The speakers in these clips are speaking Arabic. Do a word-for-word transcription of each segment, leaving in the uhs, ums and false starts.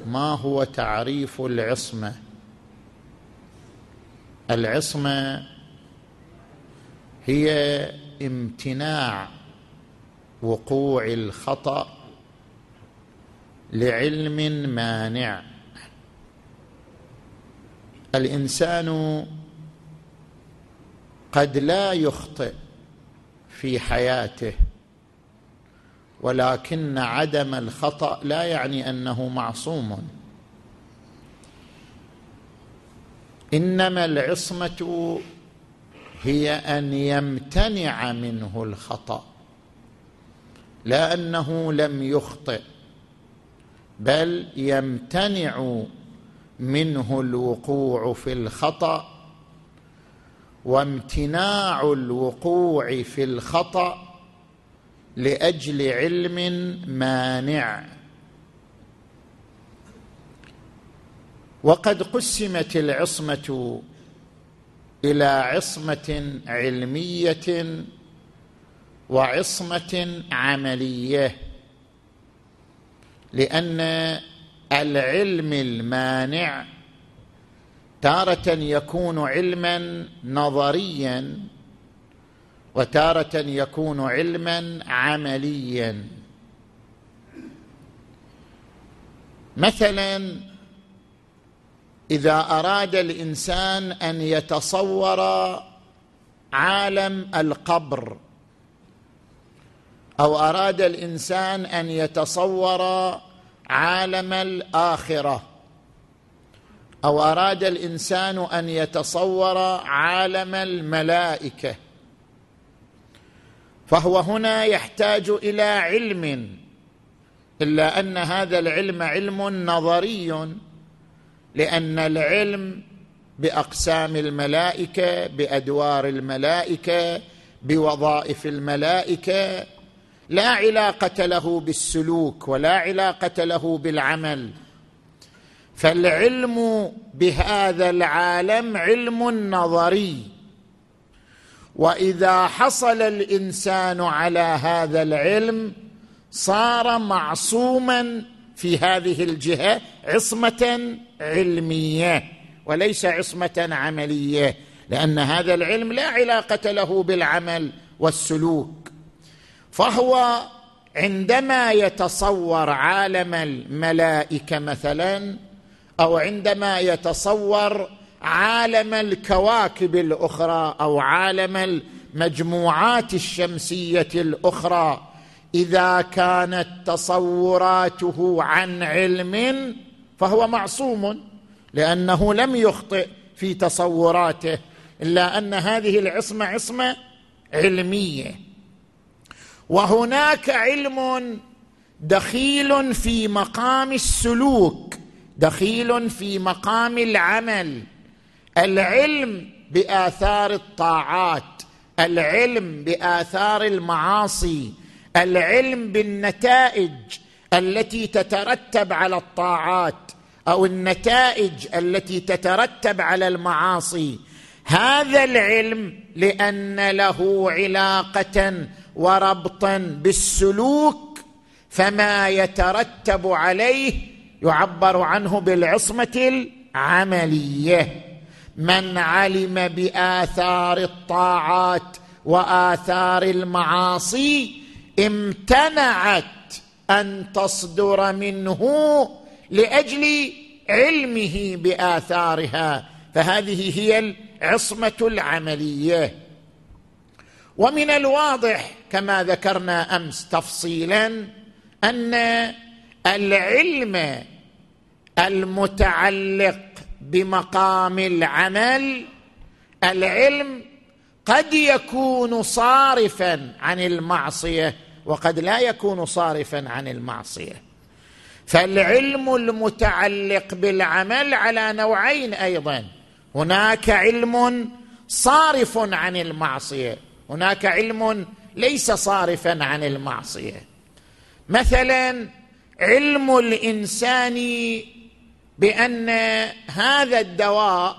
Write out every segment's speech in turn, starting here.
ما هو تعريف العصمة؟ العصمة هي امتناع وقوع الخطأ لعلم مانع. الإنسان قد لا يخطئ في حياته، ولكن عدم الخطأ لا يعني أنه معصوم، إنما العصمة هي أن يمتنع منه الخطأ، لا أنه لم يخطئ، بل يمتنع منه الوقوع في الخطأ. وامتناع الوقوع في الخطأ لأجل علم مانع. وقد قسمت العصمة إلى عصمة علمية وعصمة عملية، لأن العلم المانع تارة يكون علما نظريا وتارة يكون علما عمليا. مثلا إذا أراد الإنسان أن يتصور عالم القبر، أو أراد الإنسان أن يتصور عالم الآخرة، أو أراد الإنسان أن يتصور عالم الملائكة، فهو هنا يحتاج إلى علم، إلا أن هذا العلم علم نظري، لأن العلم بأقسام الملائكة، بأدوار الملائكة، بوظائف الملائكة لا علاقة له بالسلوك ولا علاقة له بالعمل. فالعلم بهذا العالم علم نظري، وإذا حصل الإنسان على هذا العلم صار معصوما في هذه الجهة، عصمة علمية وليس عصمة عملية، لأن هذا العلم لا علاقة له بالعمل والسلوك. فهو عندما يتصور عالم الملائكة مثلا، أو عندما يتصور عالم الكواكب الأخرى أو عالم المجموعات الشمسية الأخرى، إذا كانت تصوراته عن علم فهو معصوم، لأنه لم يخطئ في تصوراته، إلا أن هذه العصمة عصمة علمية. وهناك علم دخيل في مقام السلوك، دخيل في مقام العمل، العلم بآثار الطاعات، العلم بآثار المعاصي، العلم بالنتائج التي تترتب على الطاعات أو النتائج التي تترتب على المعاصي. هذا العلم لأن له علاقة وربطا بالسلوك، فما يترتب عليه يعبر عنه بالعصمة العملية. من علم بآثار الطاعات وآثار المعاصي امتنعت أن تصدر منه لأجل علمه بآثارها، فهذه هي العصمة العملية. ومن الواضح كما ذكرنا أمس تفصيلا أن العلم المتعلق بمقام العمل، العلم قد يكون صارفا عن المعصية وقد لا يكون صارفا عن المعصية. فالعلم المتعلق بالعمل على نوعين أيضا، هناك علم صارف عن المعصية، هناك علم ليس صارفا عن المعصية. مثلا علم الإنسان بأن هذا الدواء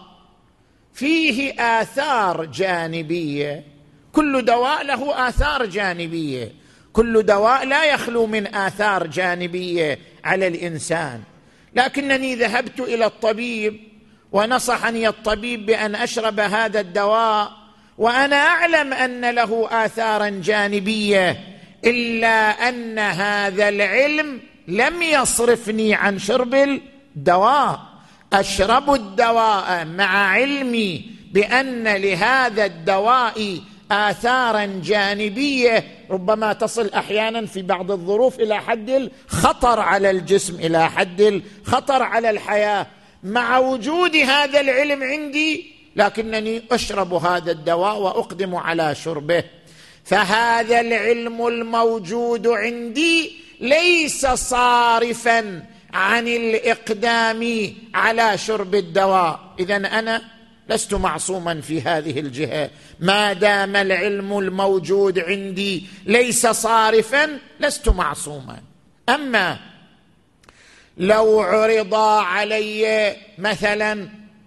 فيه آثار جانبية، كل دواء له آثار جانبية، كل دواء لا يخلو من آثار جانبية على الإنسان، لكنني ذهبت إلى الطبيب ونصحني الطبيب بأن أشرب هذا الدواء وأنا أعلم أن له آثارا جانبية، إلا أن هذا العلم لم يصرفني عن شرب الدواء. أشرب الدواء مع علمي بأن لهذا الدواء آثارا جانبية ربما تصل أحيانا في بعض الظروف إلى حد الخطر على الجسم، إلى حد الخطر على الحياة. مع وجود هذا العلم عندي لكنني أشرب هذا الدواء وأقدم على شربه. فهذا العلم الموجود عندي ليس صارفا عن الإقدام على شرب الدواء. إذن أنا لست معصوما في هذه الجهة، ما دام العلم الموجود عندي ليس صارفا لست معصوما. أما لو عرض علي مثلا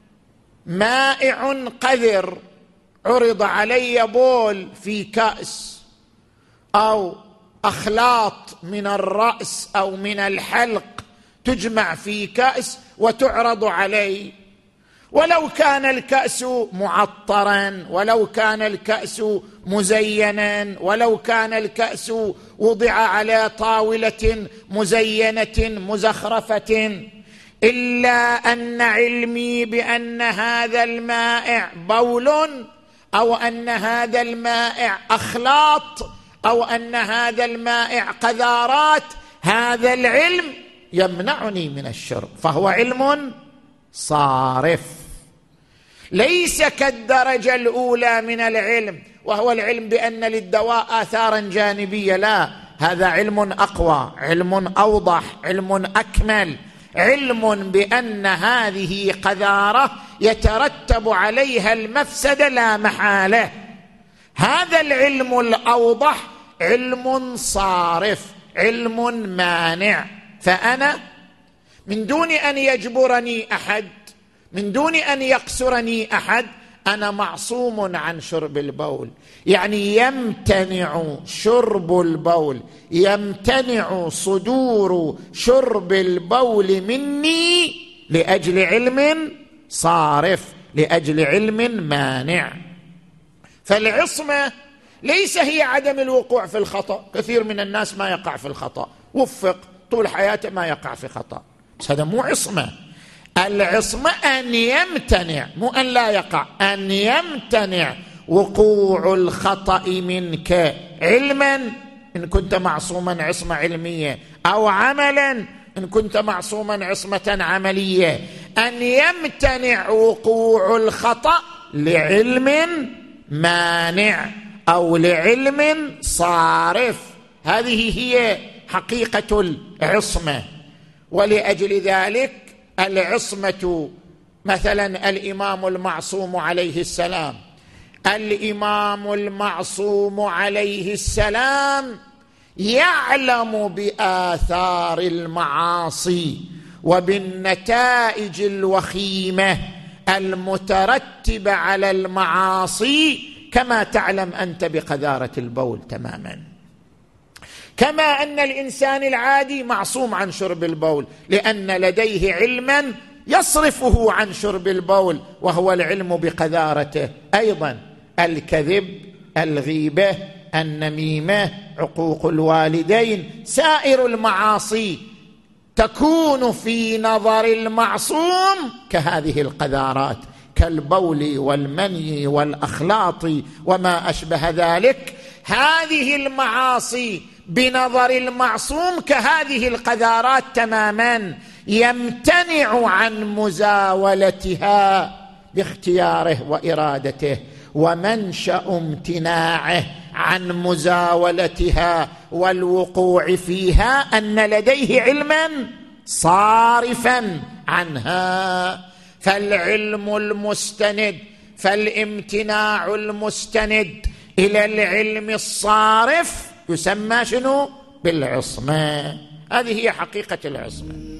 مائع قذر، عرض علي بول في كأس أو أخلاط من الرأس أو من الحلق تجمع في كأس وتعرض علي، ولو كان الكأس معطرا، ولو كان الكأس مزينا، ولو كان الكأس وضع على طاولة مزينة مزخرفة، إلا أن علمي بأن هذا المائع بول أو أن هذا المائع أخلاط أو أن هذا المائع قذارات، هذا العلم يمنعني من الشرب، فهو علم صارف، ليس كالدرجة الأولى من العلم وهو العلم بأن للدواء آثارا جانبية. لا، هذا علم أقوى، علم أوضح، علم أكمل، علم بأن هذه قذارة يترتب عليها المفسدة لا محالة. هذا العلم الأوضح علم صارف، علم مانع. فأنا من دون أن يجبرني أحد، من دون أن يقصرني أحد، أنا معصوم عن شرب البول. يعني يمتنع شرب البول، يمتنع صدور شرب البول مني لأجل علم صارف، لأجل علم مانع. فالعصمة ليس هي عدم الوقوع في الخطأ. كثير من الناس ما يقع في الخطأ، وفق طول حياته ما يقع في خطأ، بس هذا مو عصمة. العصمة أن يمتنع، مو أن لا يقع، أن يمتنع وقوع الخطأ منك علما إن كنت معصوما عصمة علمية، أو عملا إن كنت معصوما عصمة عملية. أن يمتنع وقوع الخطأ لعلم مانع أو لعلم صارف. هذه هي حقيقة العصمة. ولأجل ذلك العصمة مثلا الإمام المعصوم عليه السلام، الإمام المعصوم عليه السلام يعلم بآثار المعاصي وبالنتائج الوخيمة المترتبة على المعاصي كما تعلم أنت بقذارة البول تماما. كما أن الإنسان العادي معصوم عن شرب البول لأن لديه علما يصرفه عن شرب البول وهو العلم بقذارته. أيضا الكذب، الغيبة، النميمة، عقوق الوالدين، سائر المعاصي تكون في نظر المعصوم كهذه القذارات، كالبول والمني والأخلاط وما أشبه ذلك. هذه المعاصي بنظر المعصوم كهذه القذارات تماما، يمتنع عن مزاولتها باختياره وإرادته. ومنشأ امتناعه عن مزاولتها والوقوع فيها أن لديه علما صارفا عنها. فالعلم المستند، فالامتناع المستند إلى العلم الصارف يسمى شنو؟ بالعصمة. هذه هي حقيقة العصمة.